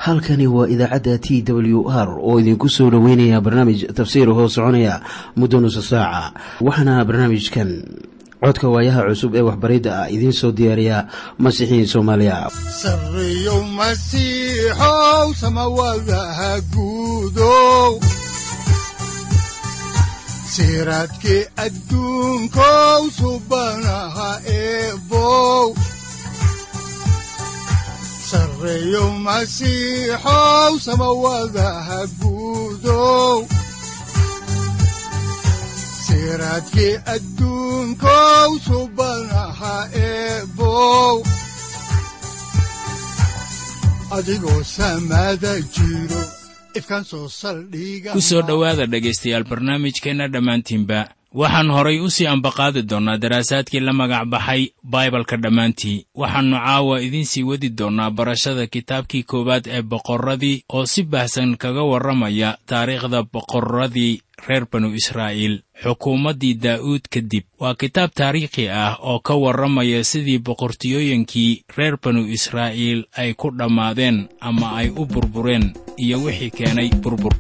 halkani waa idaacadda TWR oo idinku soo dhaweynaya barnaamij tafsiir hoo soconaya muddo nusu saaca. waxaana barnaamijkan codka waayaha cusub ee waxbaridda ah idiin soo diyaariya Masiixiin Soomaaliya. Sareeyo Masiixow samawadaha guudow, siraadkii adduunkow subanaha eebow. Sareeyo Masiixow samawadaha guudow, siraadkii adduunkow subanaha eebow. adigoo samada jiro ifkaan soo saldhiga ku soo dhowaada dhegaystayaal barnaamijkeenna dhammaantiinba. waxaan horay u sii ambaqaadi doonnaa daraasaadkii la magac baxay baibalka dhammaantii. waxaannu caawa idiin sii wadi doonnaa barashada kitaabkii koowaad ee boqorradii oo si baahsan kaga warramaya taariikhda boqorradii reer banu Israa'iil xukuumaddii Daa'uud kadib. waa kitaab taariikhi ah oo ka warramaya sidii boqortooyinkii reer banu Israa'iil ay ku dhammaadeen ama ay u burbureen iyo wixii keenay burbur.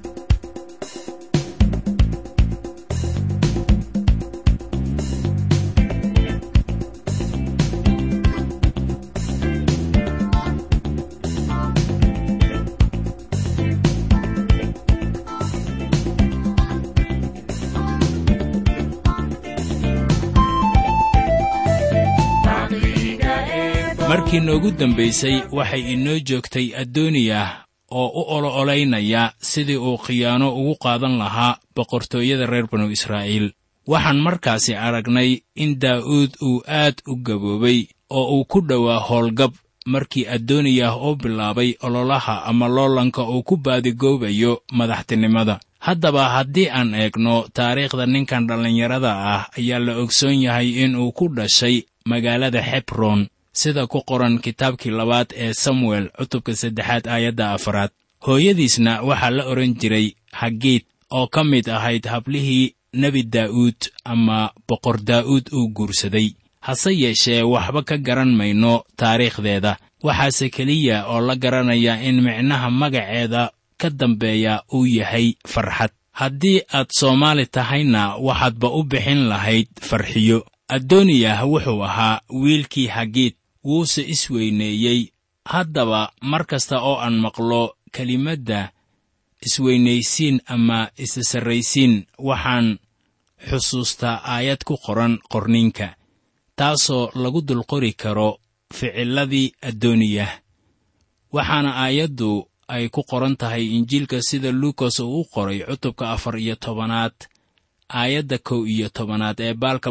markii noogu dambaysay waxay inoo joogtay Adooniyah oo u oloolaynaya sidii uu khiyaano ugu qaadan lahaa boqortooyada reer banu Israa'iil. waxaan markaasi aragnay in Daa'uud uu aad u gaboobay oo uu ku dhowaa howlgab markii Adooniyah uu bilaabay ololaha ama loolanka uu ku baadigoobayo madaxtinimada. haddaba haddii aan eegno taariikhda ninkan dhallinyarada ah ayaa la ogsoon yahay in uu ku dhashay magaalada Hebron, sida ku qoran kitaabkii labaad ee Samuel cutubka 3 aayadda 4. hooyadiisna waxaa la odhan jiray Hagiit oo ka mid ahayd hablihii nebi Daa'uud ama boqor Daa'uud uu guursaday. hase yeeshee waxba ka garan mayno taariikhdeeda. waxaase keliya oo la garanaya in micnaha magaceeda ka dambeeya uu yahay farxad. haddii aad Soomaali tahayna waxaadba u bixin lahayd farxiyo. Adooniyah wuxuu ahaa wiilkii Hagiit, wuuse isweyneeyey. haddaba mar kasta oo aan maqlo kelimadda isweynaysiin ama isasarraysiin, waxaan xusuustaa aayad ku qoran qorniinka, taasoo lagu dulqori karo ficilladii Adooniyah. waxaana aayaddu ay ku qoran tahay Injiilka sida Luukas uu u qoray cutubka 14 aayadda 11 ee baalka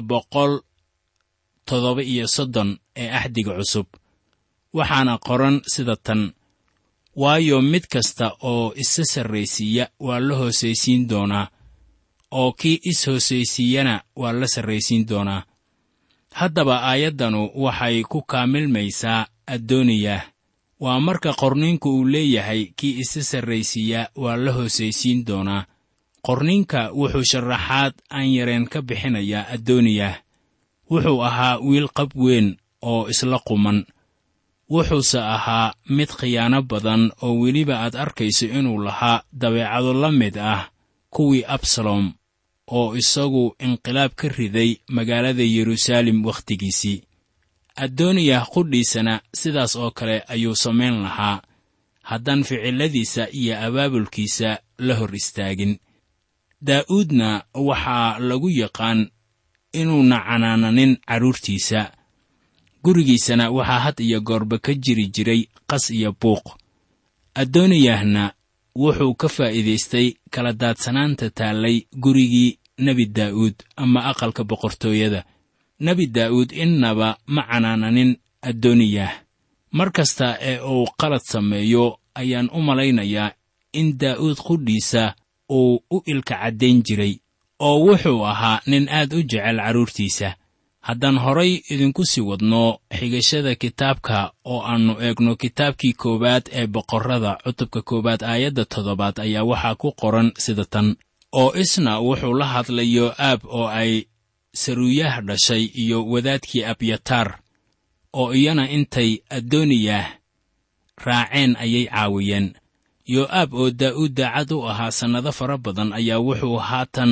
137 ee Axdiga Cusub. waxaana qoran sida tan: waayo mid kasta oo isa sarraysiiya waa la hoosaysiin doonaa, oo kii is-hoosaysiiyana waa la sarraysiin doonaa. haddaba aayaddanu waxay ku kaamilmaysaa Adooniyah. waa marka qorniinku uu leeyahay kii isa sarraysiiya waa la hoosaysiin doonaa. qorniinka wuxuu sharaxaad aan yareen ka bixinayaa Adooniyah. wuxuu ahaa wiil qab weyn oo isla quman. wuxuuse ahaa mid khiyaano badan oo weliba aad arkayso inuu lahaa dabeecado la mid ah kuwii Absalom oo isagu inqilaab ka riday magaalada Yeruusaalem wakhtigiisii. Adooniyah qudhiisana sidaas oo kale ayuu samayn lahaa haddaan ficilladiisa iyo abaabulkiisa la hor istaagin. Daa'uudna waxaa lagu yaqaan inuuna canaananin carruurtiisa. gurigiisana waxaa had iyo goorba ka jiri jiray qas iyo buuq. Adooniyahna wuxuu ka faa'iidaystay kala daadsanaanta taallay gurigii nebi Daa'uud ama aqalka boqortooyada. nebi Daa'uud innaba ma canaananin Adooniyah. mar kasta ee uu qalad sameeyo ayaan u malaynayaa in Daa'uud qudhiisa uu u ilka caddayn jiray, oo wuxuu ahaa nin aad u jecel carruurtiisa. haddaan horay idinku sii wadno xigashada kitaabka oo aannu eegno kitaabkii koowaad ee boqorrada cutubka 1 aayadda 7 ayaa waxaa ku qoran sida tan: oo isna wuxuu la hadlay Yoo'aab oo ay Saruuyah dhashay iyo wadaadkii Abyataar, oo iyana intay Adooniyah raaceen ayay caawiyeen. yoo'aab oo daa'uud daacad u ahaa sannado fara badan ayaa wuxuu haatan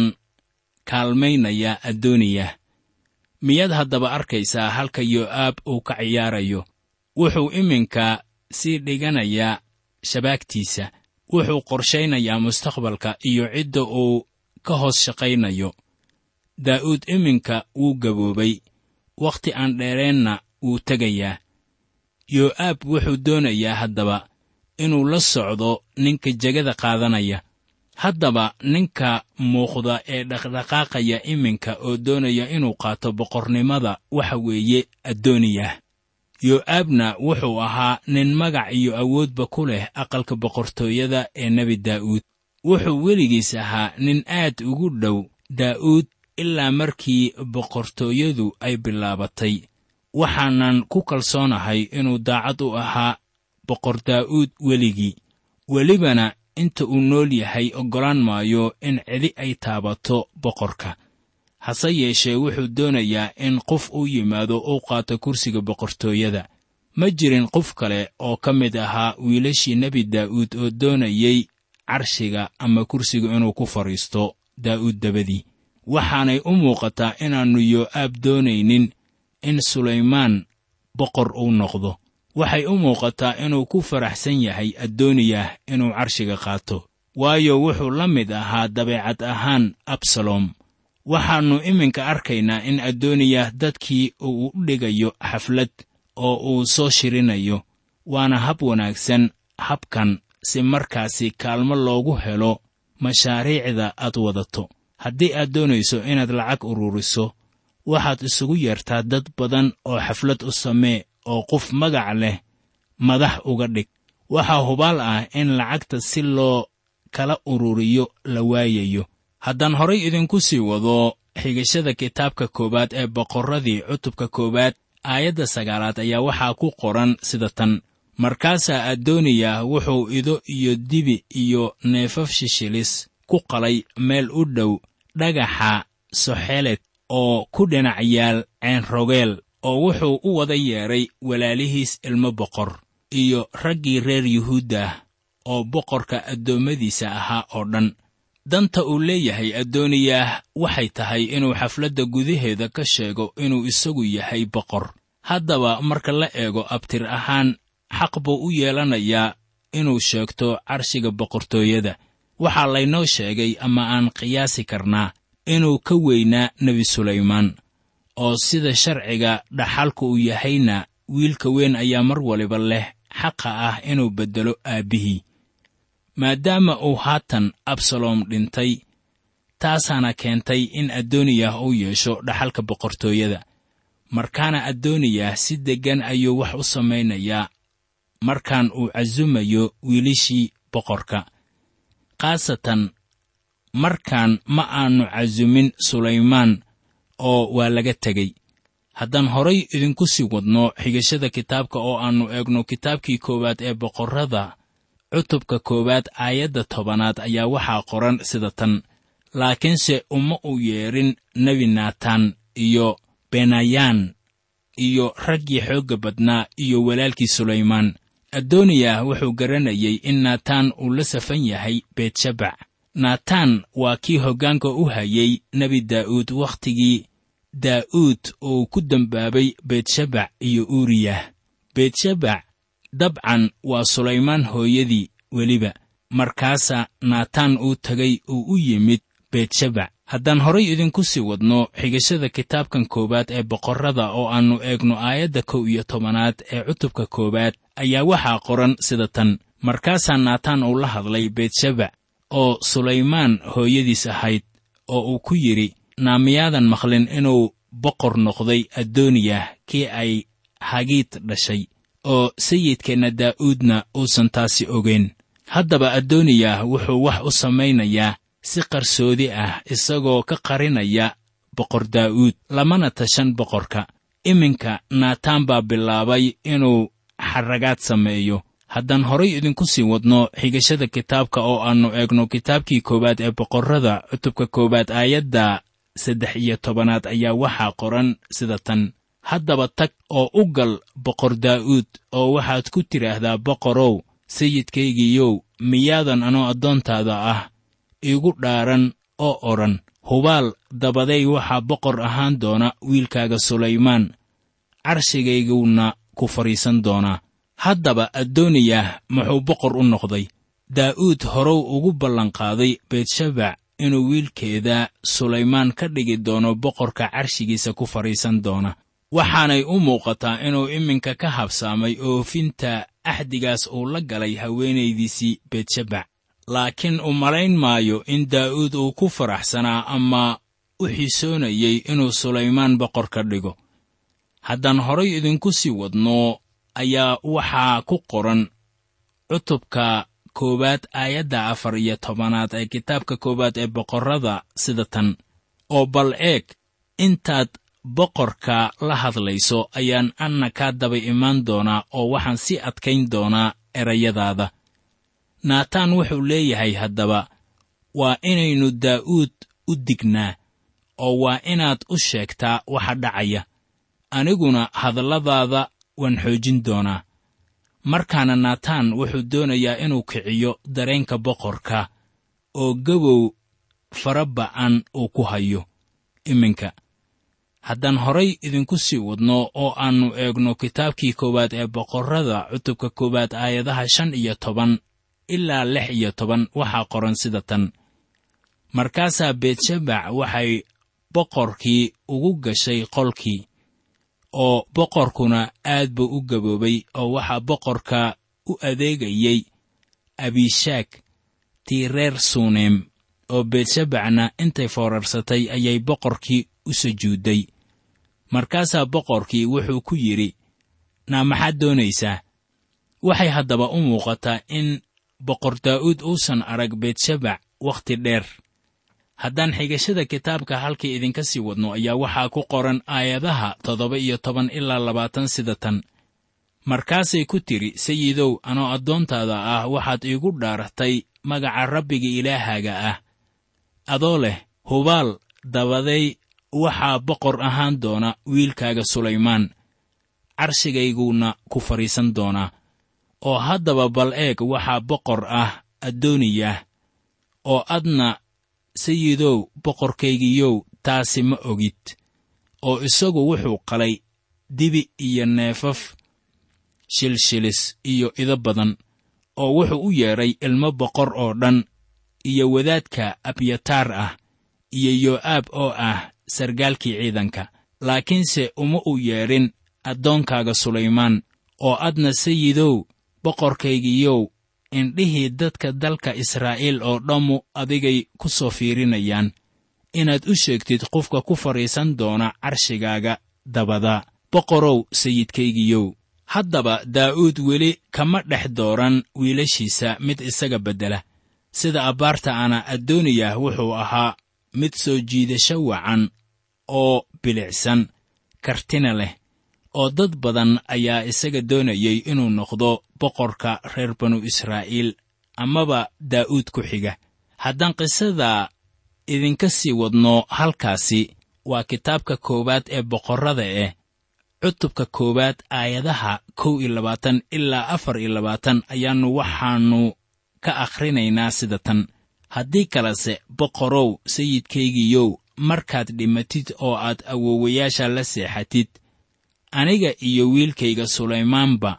kaalmaynayaa adooniyah. miyaad haddaba arkaysaa halka yoo'aab uu ka ciyaarayo? wuxuu iminka sii dhiganayaa shabaagtiisa. wuxuu qorshaynayaa mustaqbalka iyo cidda uu ka hoos shaqaynayo. daa'uud iminka wuu gaboobay, wakhti aan dheereenna wuu tegayaa. yoo'aab wuxuu doonayaa haddaba inuu la socdo ninka jegada qaadanaya. haddaba ninka muuqda ee dhaqdhaqaaqaya iminka oo doonaya inuu qaato boqornimada waxa weeye adooniyah. yoo'aabna wuxuu ahaa nin magac iyo awoodba ku leh aqalka boqortooyada ee nebi daa'uud. wuxuu weligiis ahaa nin aad ugu dhow daa'uud ilaa markii boqortooyadu ay bilaabatay. waxaanan ku kalsoonahay inuu daacad u ahaa boqor daa'uud weligii. welibana inta uu nool yahay oggolaan maayo in cidi ay taabato boqorka. hase yeeshee wuxuu doonayaa in qof u yimaado uu qaato kursiga boqortooyada. ma jirin qof kale oo ka mid ahaa wiilashii nebi daa'uud oo doonayay carshiga ama kursiga inuu ku fadhiisto daa'uud dabadii. waxaanay u muuqataa inaannu yoo'aab doonaynin in sulaymaan boqor uu noqdo. waxay u muuqataa inuu ku faraxsan yahay adooniyah inuu carshiga qaato, waayo wuxuu la mid ahaa dabeecad ahaan absalom. waxaannu iminka arkaynaa in adooniyah dadkii uu u dhigayo xaflad oo uu soo shirinayo. waana hab wanaagsan habkan si markaasi kaalmo loogu helo mashaariicda aad wadato. haddii aad doonayso inaad lacag ururiso, waxaad isugu yeertaa dad badan oo xaflad u samee oo qof magac leh madax uga dhig. waxaa hubaal ah in lacagta si loo kala ururiyo la waayayo. haddaan horay idinku sii wado xigashada kitaabka 1 ee boqorradii cutubka 1 aayadda 9 ayaa waxaa ku qoran sida tan: markaasaa adooniyah wuxuu ido iyo dibi iyo neefaf shishilis ku qalay meel u dhow dhagaxa soxeled oo ku dhinac yaal ceen-rogeel, oo wuxuu u wada yeedhay walaalihiis ilmo boqor iyo raggii reer yuhuuddah oo boqorka addoommadiisa ahaa oo dhan. danta uu leeyahay adooniyah waxay tahay inuu xafladda gudaheeda ka sheego inuu isagu yahay boqor. haddaba marka la eego abtir ahaan, xaq buu u yeelanayaa inuu sheegto carshiga boqortooyada. waxaa laynoo sheegay ama aan qiyaasi karnaa inuu ka weynaa nebi sulaymaan, oo sida sharciga dhaxalku uu yahayna wiilka weyn ayaa mar waliba leh xaqa ah inuu beddelo aabbihii. maadaama uu haatan absalom dhintay, taasaana keentay in adooniyah uu yeesho dhaxalka boqortooyada. markaana adooniyah si deggan ayuu wax u samaynayaa markaan uu casumayo wiilashii boqorka. khaasatan markaan ma aannu casumin sulaymaan oo waa laga tegey. haddaan horay idinku sii wadno xigashada kitaabka oo aannu eegno kitaabkii 1 ee boqorrada cutubka 1 aayadda 10 ayaa waxaa qoran sida tan: laakiinse uma u yeedhin nebi naataan iyo benayaan iyo raggii xoogga badnaa iyo walaalkii sulaymaan. adooniyah wuxuu garanayay in naataan uu la safan yahay beetshabac. naataan waa kii hoggaanka u hayay nebi daa'uud wakhtigii daa'uud uu ku dembaabay beetshabac iyo uuriyah. beetshabac dabcan waa sulaymaan hooyadii weliba. markaasaa naataan uu tegay uu u yimid beetshabac. haddaan horay idinku sii wadno xigashada kitaabkan 1 ee boqorrada oo aannu eegno aayadda 11 ee cutubka 1 ayaa waxaa qoran sida tan: markaasaa naataan uu la hadlay beetshabac oo sulaymaan hooyadiis ahayd, oo uu ku yidhi, miyaadan maqlin inuu boqor noqday adooniyah kii ay hagiid dhashay, oo sayidkeenna daa'uudna uusan taasi ogayn? haddaba adooniyah wuxuu wax u samaynayaa si qarsoodi ah, isagoo ka qarinaya boqor daa'uud, lamana tashan boqorka. iminka naataan baa bilaabay inuu xarragaad sameeyo. haddaan horay idinku sii wadno xigashada kitaabka oo aannu eegno kitaabkii 1 ee boqorrada cutubka 1 aayadda 13 ayaa waxaa qoran sida tan: haddaba tag oo u gal boqor daa'uud oo waxaad ku tidhaahdaa, boqorow, sayidkaygiiyow miyaadan anoo addoontaada ah iigu dhaaran oo odhan, hubaal dabaday waxaa boqor ahaan doona wiilkaaga sulaymaan, carshigayguna ku fadhiisan doonaa. haddaba adooniyah muxuu boqor u noqday? daa'uud horow ugu ballanqaaday beetshabac inuu wiilkeeda sulaymaan ka dhigi doono boqorka carshigiisa ku fadhiisan doona. waxaanay u muuqataa inuu iminka ka habsaamay oofinta axdigaas uu la galay haweenaydiisii beetshabac. laakiin u malayn maayo in daa'uud uu ku faraxsanaa ama u xiisoonayay inuu sulaymaan boqor ka dhigo. haddaan horay idinku sii wadno ayaa waxaa ku qoran cutubka 1 aayadda 14 ee kitaabka 1 ee boqorrada sida tan: oo bal eeg, intaad boqorka la hadlayso ayaan anna kaa daba imaan doonaa oo waxaan sii adkayn doonaa erayadaada. naataan wuxuu leeyahay haddaba waa inaynu daa'uud u dignaa oo waa inaad u sheegtaa waxa dhacaya. aniguna hadalladaada waan xoojin doonaa. markaana naataan wuxuu doonayaa inuu kiciyo dareenka boqorka oo gabow faraba'an uu ku hayo. iminka haddaan horay idinku sii wadno oo aannu eegno kitaabkii 1 ee boqorrada cutubka 1 aayadaha 15 ilaa 16 waxaa qoran sida tan: markaasaa beetshabac waxay boqorkii ugu gashay qolkii, oo boqorkuna aad buu u gaboobay oo waxaa boqorka u adeegayey abishaag tii reer suneem, oo beetshabacna intay foorarsatay ayay boqorkii u sujuudday. markaasaa boqorkii wuxuu ku yidhi, naa maxaad doonaysaa? waxay haddaba u muuqataa in boqor daa'uud uusan arag beetshabac wakhti dheer. haddaan xigashada kitaabka halkii idinka sii wadno ayaa waxaa ku qoran aayadaha 17 ilaa 20 sida tan: markaasay ku tidhi, sayidow, anoo addoontaada ah waxaad iigu dhaaratay magaca rabbiga ilaahaaga ah, adoo leh, hubaal dabaday waxaa boqor ahaan doona wiilkaaga sulaymaan, carshigayguna ku fadhiisan doonaa. oo haddaba bal eeg, waxaa boqor ah adooniyah, oo adna sayidow boqorkaygiyow taasi ma ogid. oo isagu wuxuu qalay dibi iyo neefaf, shilshilis iyo ido badan, oo wuxuu u yeedhay ilmo boqor oo dhan, iyo wadaadka abyataar ah, iyo yoo'aab oo ah sargaalkii ciidanka. laakiinse uma u yeedhin addoonkaaga sulaymaan. oo adna sayidow boqorkaygiyow, indhihii dadka dalka Israa'iil oo dhammu adigay ku soo fiirinayaan, inaad u sheegtid qofka ku fadhiisan doona carshigaaga dabada, boqorow sayidkaygiyow. haddaba daa'uud weli kama dhex dooran wiilashiisa mid isaga beddela. sida abbaarta ana adooniyah wuxuu ahaa mid soo jiidasho wacan oo bilicsan, kartina leh, oo dad badan ayaa isaga doonayay inuu noqdo boqorka reer banu Israa'iil amaba daa'uud ku xiga. haddaan qisada idinka sii wadno halkaasi, waa kitaabka 1 ee boqorrada cutubka 1 aayadaha 21 ilaa 24 ayaannu waxaannu ka akhrinaynaa sida tan: haddii kalese boqorow sayidkaygiyow, markaad dhimatid oo aad awoowayaasha la seexatid, aniga iyo wiilkayga sulaymaanba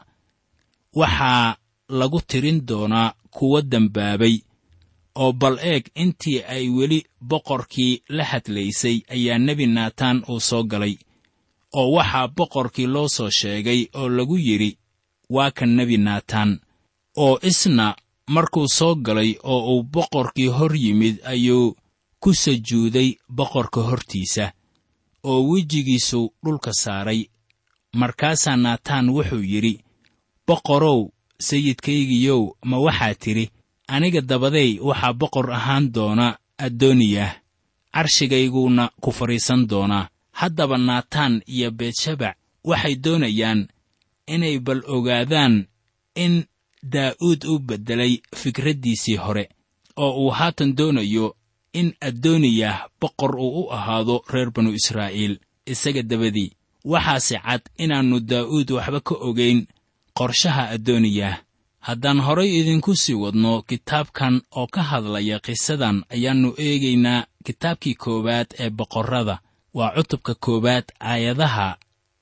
waxaa lagu tirin doonaa kuwa dembaabay. oo bal eeg, intii ay weli boqorkii la hadlaysay ayaa nebi naataan uu soo galay. oo waxaa boqorkii loo soo sheegay oo lagu yidhi, waa kan nebi naataan. oo isna markuu soo galay oo uu boqorkii hor yimid ayuu ku sujuuday boqorka hortiisa, oo wejigiisu dhulka saaray. markaasaa naataan wuxuu yidhi, boqorow sayidkaygiyow, ma waxaa tidhi, aniga dabaday waxaa boqor ahaan doona adooniyah, carshigayguna ku fadhiisan doonaa. haddaba naataan iyo beetshabac waxay doonayaan inay bal ogaadaan in daa'uud u beddelay fikraddiisii hore, oo uu haatan doonayo in adooniyah boqor uu u ahaado reer banu Israa'iil isaga dabadii. waxaase cad inaannu daa'uud waxba ka ogayn qorshaha adooniyah. haddaan horay idinku sii wadno kitaabkan oo ka hadlaya qisadan ayaannu eegaynaa kitaabkii koowaad ee boqorrada waa cutubka koowaad aayadaha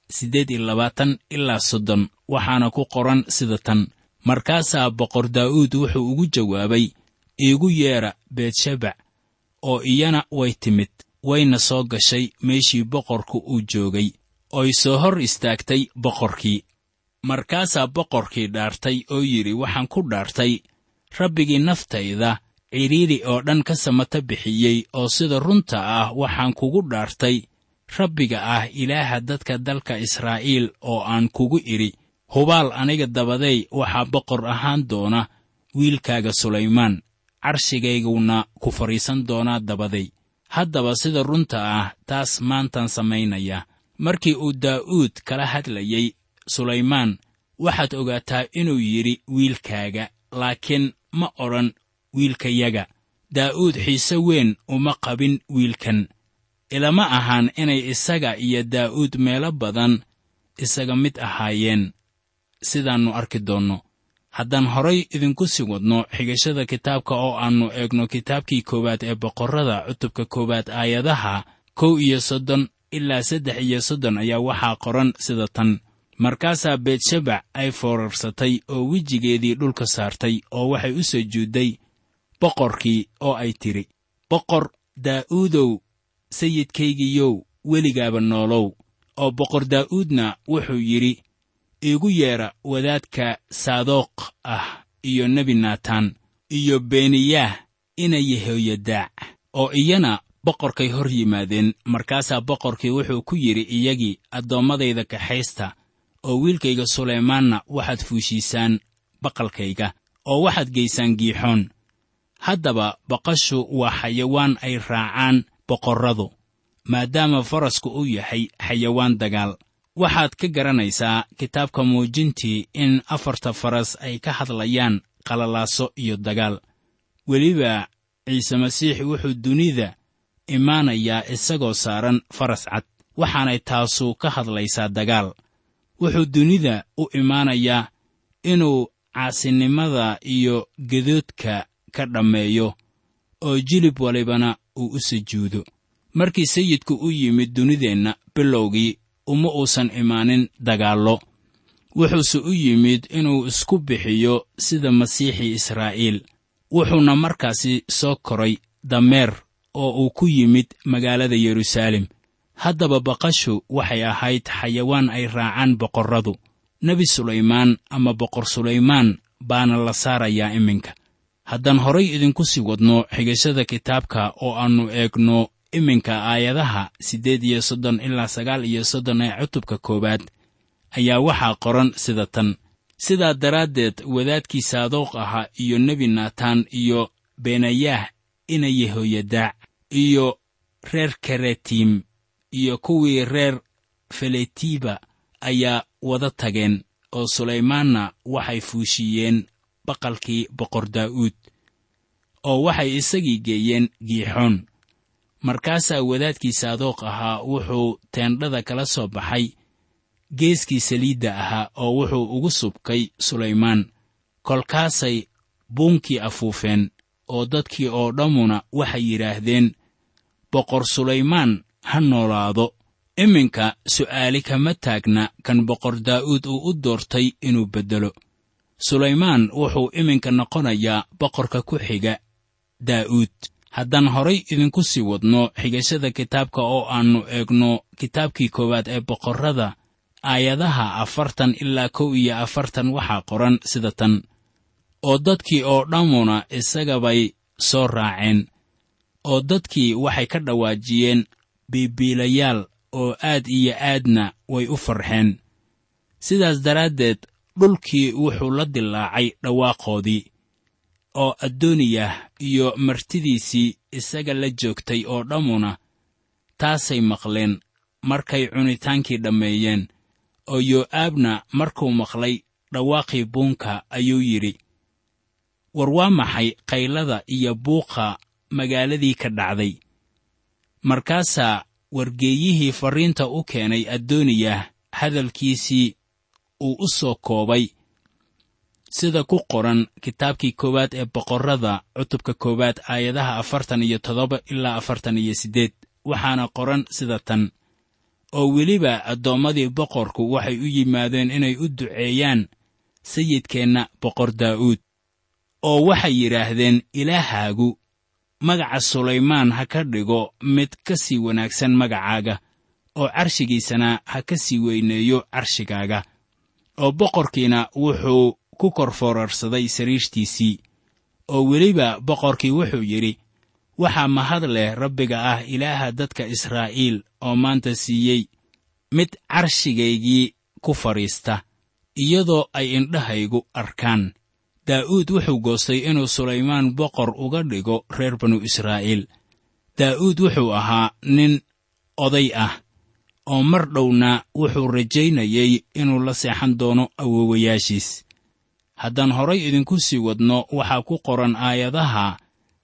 28 ilaa 30 waxaana ku qoran sida tan. markaasaa boqor daa'uud wuxuu ugu jawaabay, iigu yeedha beetshebac, oo iyana way timid, wayna soo gashay meeshii boqorku uu joogay, oy soo hor istaagtay boqorkii. markaasaa boqorkii dhaartay oo yidhi, waxaan ku dhaartay rabbigii naftayda cidhiidhi oo dhan ka samata bixiyey, oo sida runta ah waxaan kugu dhaartay rabbiga ah ilaaha dadka dalka Israa'iil, oo aan kugu idhi, hubaal aniga dabaday waxaa boqor ahaan doona wiilkaaga Sulaymaan, carshigayguna ku fadhiisan doonaa dabaday. haddaba sida runta ah taas maantaan samaynaya. markii uu daa'uud kala hadlayey Sulaymaan, waxaad ogaataa inuu yidhi wiilkaaga, laakiin ma odhan wiilkayaga. daa'uud xiise weyn uma qabin wiilkan. ilama ahaan inay isaga iyo daa'uud meelo badan isaga mid ahaayeen, sidaannu arki doonno. haddaan horay idinku sii wadno xigashada kitaabka oo aannu eegno kitaabkii koowaad ee boqorrada cutubka koowaad aayadaha 31 ilaa 33 ayaa waxaa qoran sida tan. markaasaa beetshebac ay foorarsatay oo wejigeedii dhulka saartay, oo waxay u sujuudday boqorkii oo ay tidhi, boqor daa'uudow, sayidkaygiyow, weligaaba noolow. oo boqor daa'uudna wuxuu yidhi, iigu yeedha wadaadka saadoq ah iyo nebi naataan iyo beniyaah ina yehoyadaac, oo iyana boqorkay hor yimaadeen. markaasaa boqorkii wuxuu ku yidhi iyagii, addoommadayda kaxaysta, oo wiilkayga Sulaymaanna waxaad fuushiisaan baqalkayga, oo waxaad geysaan Giixoon. haddaba baqashu waa xayawaan ay raacaan boqorradu, maadaama farasku uu yahay xayawaan dagaal. waxaad ka garanaysaa kitaabka muujintii in 4 faras ay ka hadlayaan qalalaaso iyo dagaal. weliba ciise masiix wuxuu dunida imaanayaa isagoo saaran faras cad, waxaanay taasu ka hadlaysaa dagaal. wuxuu dunida u imaanayaa inuu caasinimada iyo gadoodka ka dhammeeyo, oo jilib walibana uu u sujuudo. markii sayidku u yimid dunideenna bilowgii, uma uusan imaanin dagaallo. wuxuuse u yimid inuu isku bixiyo sida masiixii Israa'iil. wuxuuna markaasi soo koray dameer oo uu ku yimid magaalada Yeruusaalem. haddaba baqashu waxay ahayd xayawaan ay raacaan boqorradu. nebi Sulaymaan ama boqor Sulaymaan baana la saarayaa iminka. haddaan horay idinku sii wadno xigashada kitaabka oo aannu eegno iminka aayadaha 38 ilaa 39 ee cutubka koowaad, ayaa waxaa qoran sida tan. sidaa daraaddeed wadaadkii saadoq ahaa iyo nebi naataan iyo benayaah ina yehoyadaac iyo reer karetiim iyo kuwii reer feletiba ayaa wada tageen, oo Sulaymaanna waxay fuushiyeen baqalkii boqor daa'uud, oo waxay isagii geeyeen Giixoon. markaasaa wadaadkii saadoq ahaa wuxuu teendhada kala soo baxay geeskii saliidda ahaa, oo wuxuu ugu subkay Sulaymaan. kolkaasay buunkii afuufeen, oo dadkii oo dhammuna waxay yidhaahdeen, boqor Sulaymaan ha noolaado. iminka su'aali kama taagna kan boqor daa'uud uu u doortay inuu beddelo. Sulaymaan wuxuu iminka noqonayaa boqorka ku xiga daa'uud. haddaan horay idinku sii wadno xigashada kitaabka oo aannu eegno kitaabkii koowaad ee boqorrada aayadaha 40 ilaa 41 waxaa qoran sida tan. oo dadkii oo dhammuna isagabay soo raaceen, oo dadkii waxay ka dhawaajiyeen biibiilayaal, oo aad iyo aadna way u farxeen. sidaas daraaddeed dhulkii wuxuu la dilaacay dhawaaqoodii, oo addooniyah iyo martidiisii isaga la joogtay oo dhammuna taasay maqleen markay cunitaankii dhammeeyeen. oo yoo'aabna markuu maqlay dhawaaqii buunka ayuu yidhi, war waa maxay qaylada iyo buuqa magaaladii ka dhacday? markaasaa wargeeyihii farriinta u keenay addooniyah hadalkiisii uu u soo koobay sida ku qoran kitaabkii koowaad ee boqorrada cutubka koowaad aayadaha 47 ilaa 48, waxaana qoran sida tan: oo weliba addoommadii boqorku waxay u yimaadeen inay u duceeyaan sayidkeenna boqor daa'uud, oo waxay yidhaahdeen, ilaahaagu magaca sulaymaan ha ka dhigo mid ka sii wanaagsan magacaaga, oo carshigiisana ha ka sii weyneeyo carshigaaga. oo boqorkiina wuxuu ku kor foorarsaday sariirtiisii. oo weliba boqorkii wuxuu yidhi, waxaa mahad leh Rabbiga ah ilaaha dadka Israa'iil oo maanta siiyey mid carshigaygii ku fadhiista, iyadoo ay indhahaygu arkaan. daa'uud wuxuu goostay inuu sulaymaan boqor uga dhigo reer banu Israa'iil. daa'uud wuxuu ahaa nin oday ah, oo mar dhowna wuxuu rajaynayey inuu la seexan doono awoowayaashiis. haddaan horay idinku sii wadno, waxaa ku qoran aayadaha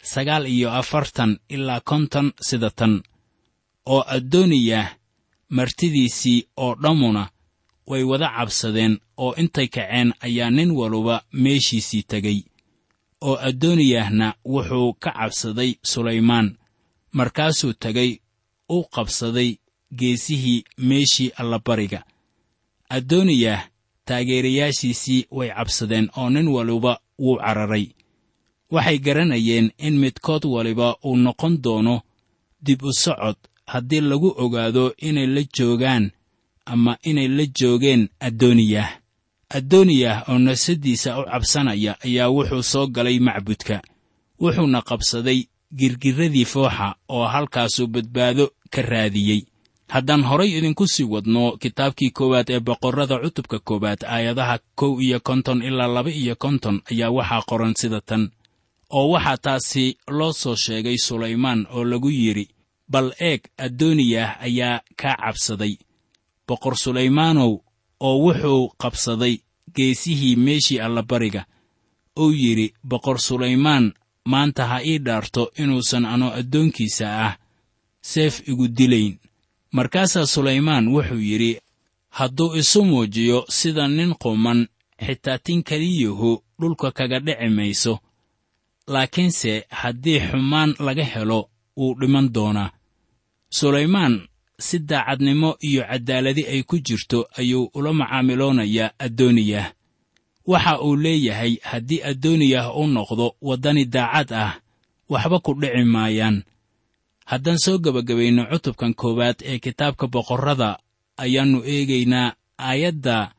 49 ilaa 50 sida tan: oo addooniyah martidiisii oo dhammuna way wada cabsadeen, oo intay kaceen ayaa nin waluba meeshiisii tegey. oo addooniyahna wuxuu ka cabsaday sulaymaan, markaasuu tegey u qabsaday geesihii meeshii allabariga. addooniyah taageerayaashiisii way cabsadeen, oo nin waliba wuu cararay. waxay garanayeen in midkood waliba uu noqon doono dib u socod haddii lagu ogaado inay la joogaan ama inay la joogeen addooniyah. addooniyah oo nafsadiisa u cabsanaya ayaa wuxuu soo galay macbudka, wuxuuna qabsaday girgirradii fooxa oo halkaasuu badbaado ka raadiyey. haddaan horay idinku sii wadno kitaabkii koowaad ee boqorrada cutubka koowaad aayadaha 51 ilaa 52 ayaa waxaa qoran sida tan: oo waxaa taasi loo soo sheegay sulaymaan oo lagu yidhi, bal eeg, addooniyah ayaa kaa cabsaday boqor sulaymaanow, oo wuxuu qabsaday geesihii meeshii allabariga. uu yidhi, boqor sulaymaan maanta ha ii dhaarto inuusan anoo addoonkiisa ah seef igu dilayn. markaasaa sulaymaan wuxuu yidhi, hadduu isu muujiyo sida nin quman, xitaa tin keliyuhu dhulka kaga dhici mayso. laakiinse haddii xumaan laga helo, wuu dhiman doonaa. sulaymaan si daacadnimo iyo caddaaladi ay ku jirto ayuu ula macaamiloonayaa addooniyah. waxa uu leeyahay, haddii addooniyah u noqdo waddani daacad ah, waxba ku dhici maayaan. haddaan soo gebagabayno cutubkan koowaad ee kitaabka boqorrada, ayaannu eegaynaa aayadda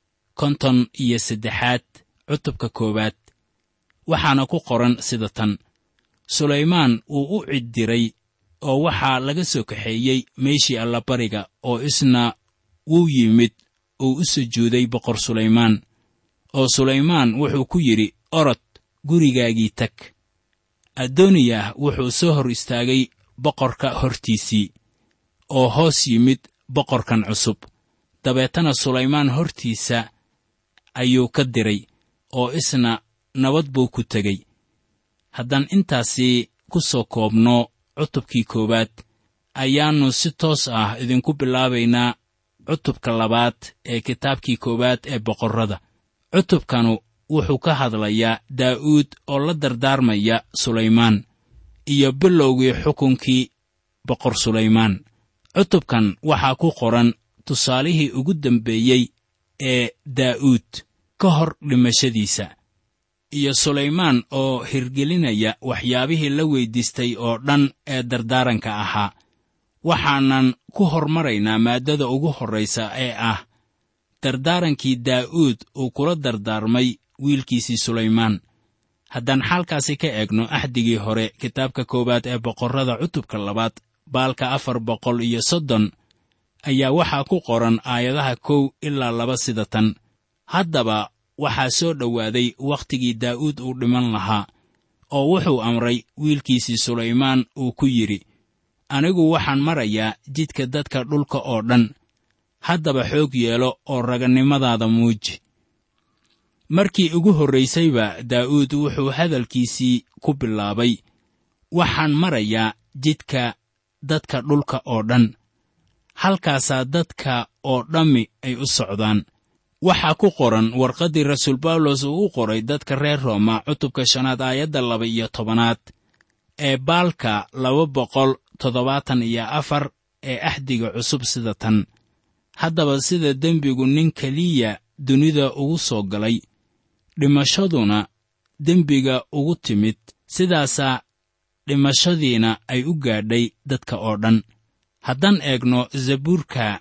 53 cutubka koowaad. waxaana ku qoran sida tan: sulaymaan wuu u ciddiray, oo waxaa laga soo kaxeeyey meeshii allabariga, oo isna wuu yimid uu u sujuuday boqor sulaymaan. oo sulaymaan wuxuu ku yidhi, orod gurigaagii tag. addooniyah wuxuu soo hor istaagay boqorka hortiisii, oo hoos yimid boqorkan cusub. dabeetana sulaymaan hortiisa ayuu ka diray, oo isna nabad buu ku tegey. haddaan intaasi ku soo koobno cutubkii koowaad, ayaannu si toos ah idinku bilaabaynaa cutubka labaad ee kitaabkii koowaad ee boqorrada. cutubkanu wuxuu ka hadlayaa daa'uud oo la dardaarmaya sulaymaan, iyo bilowgii xukunkii boqor sulaymaan. cutubkan waxaa ku qoran tusaalihii ugu dambeeyey ee daa'uud ka hor dhimashadiisa, iyo sulaymaan oo hirgelinaya waxyaabihii la weyddiistay oo dhan ee dardaaranka ahaa. waxaanan ku hormaraynaa maaddada ugu horraysa ee ah dardaarankii daa'uud uu kula dardaarmay wiilkiisii sulaymaan. haddaan xaalkaasi ka eegno axdigii hore kitaabka koowaad ee boqorrada cutubka labaad baalka 430 ayaa waxaa ku qoran aayadaha 1 ilaa 2 sida tan: haddaba waxaa soo dhowaaday wakhtigii daa'uud uu dhiman lahaa, oo wuxuu amray wiilkiisii sulaymaan uu ku yidhi, anigu waxaan marayaa jidka dadka dhulka oo dhan. haddaba xoog yeelo oo ragannimadaada muuji. markii ugu horraysayba daa'uud wuxuu hadalkiisii ku bilaabay, waxaan marayaa jidka dadka dhulka oo dhan. halkaasaa dadka oo dhammi ay u socdaan. waxaa ku qoran warqaddii rasuul bawlos uu u qoray dadka reer rooma cutubka 5 aayadda 12 ee baalka 274 ee ahdiga cusub sida tan: haddaba sida dembigu nin keliya dunida ugu soo galay, dhimashaduna dembiga ugu timid, sidaasaa dhimashadiina ay u gaadhay dadka oo dhan. haddaan eegno zabuurka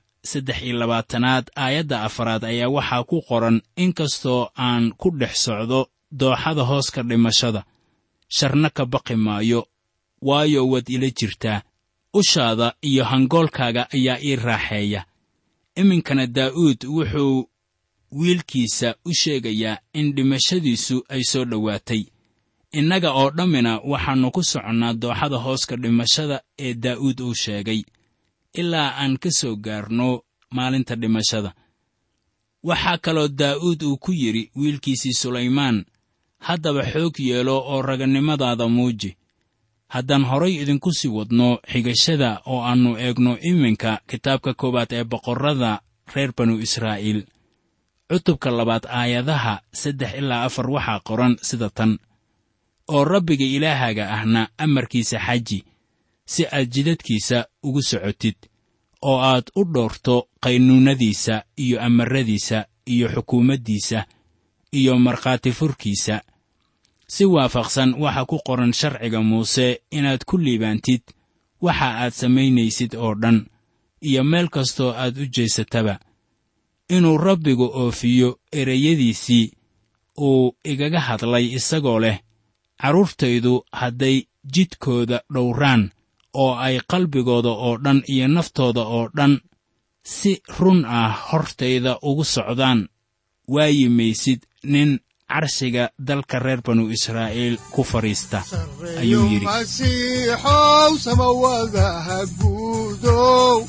23 aayadda 4 ayaa waxaa ku qoran: inkastoo aan ku dhex socdo dooxada hooska dhimashada, sharna ka baqi maayo, waayo waad ila jirtaa, ushaada iyo hangoolkaaga ayaa ii raaxeeya. iminkana daa'uud wuxuu wiilkiisa u sheegayaa in dhimashadiisu ay soo dhowaatay. innaga oo dhammina waxaannu ku soconnaa dooxada hooska dhimashada ee daa'uud uu sheegay, ilaa aan ka soo gaarno maalinta dhimashada. waxaa kaloo daa'uud uu ku yidhi wiilkiisii sulaymaan: haddaba xoog yeelo oo raganimadaada muuji. haddaan horay idinku sii wadno xigashada oo aannu eegno iminka kitaabka 1 ee boqorrada reer banu israa'iil, cutubka 2 aayadaha 3 ilaa 4 waxaa qoran sida tan: oo rabbiga ilaahaaga ahna amarkiisa xaji, si aad jidadkiisa ugu socotid, oo aad u dhoorto qaynuunadiisa iyo amaradiisa iyo xukuumaddiisa iyo markhaati furkiisa, si waafaqsan waxa ku qoran sharciga muuse, inaad ku liibaantid waxa aad samaynaysid oo dhan, iyo meel kastoo aad u jeesataba, inuu rabbigu oofiyo ereyadiisii uu igaga hadlay isagoo leh: carruurtaydu hadday jidkooda dhowraan oo ay qalbigooda oo dhan iyo naftooda oo dhan si run ah hortayda ugu socdaan, waayi maysid nin carshiga dalka reer banu israa'iil ku fadhiista. ayuu yidhi masiixow samawadaha guudow,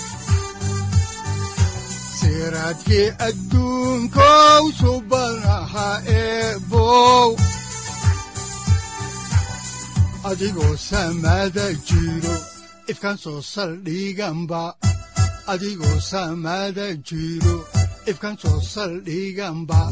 siraadkii adduunkow subanaha eebow, adigoo samada jiro ifkaan soo saldhiganba, adigoo samada jiro ifkaan soo saldhiganba.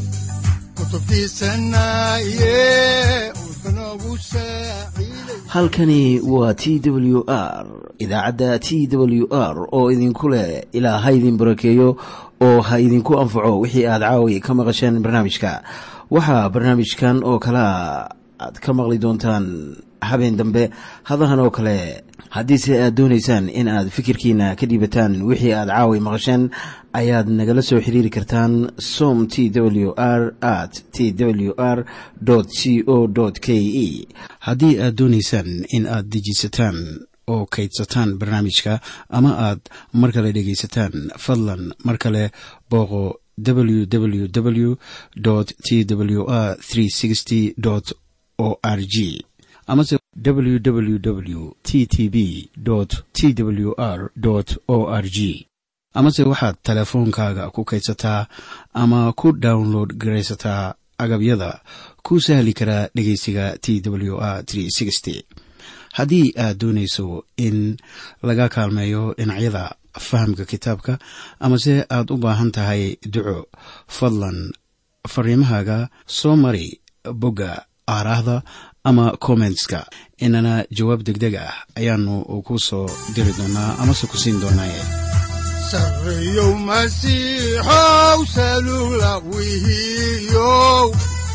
halkani waa t w r, idaacadda t w r oo idinku leh ilaa ha idin barakeeyo oo ha idinku anfaco wixii aad caawi ka maqasheen barnaamijka. waxaa barnaamijkan oo kalea aad ka maqli doontaan habeen dambe hadahan oo kale. haddiise aad doonaysaan in aad fikirkiina ka dhiibataan wixii aad caawi maqasheen, ayaad nagala soo xiriiri kartaan som t w r @ t w r c o k e. haddii aad doonaysaan in aad dejisataan oo kaydsataan barnaamijka, ama aad mar kale dhegaysataan, fadlan mar kale booqo www t w r o r g amase www t t b t w r o r g. amase waxaad teleefoonkaaga ku kaydsataa ama ku download garaysataa agabyada ku sahli karaa dhegaysiga t w r. haddii aad doonayso in laga kaalmeeyo dhinacyada fahamka kitaabka, amase aad u baahan tahay duco, fadlan fariimahaaga soo mari bogga aaraahda ama commentska, inana jawaab degdeg ah ayaanu ku soo diri doonaa amase ku siin doonaaye. sarreyow masiixow salula wihiyow,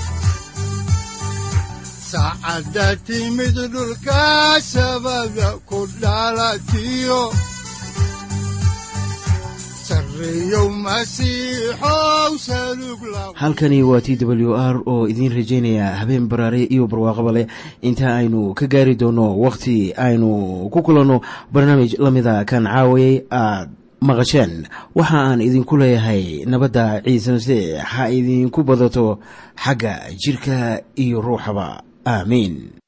saacadda timid dhulka sabada ku dhalatiyo, halkani waa t w r oo idiin rajaynaya habeen baraare iyo barwaaqaba leh, inta aynu ka gaari doono wakhti aynu ku kulanno barnaamij la mida kan caawayay aad maqasheen. waxa aan idinku leeyahay nabadda ciise masiix ha idinku badato xagga jidhka iyo ruuxaba. aamiin.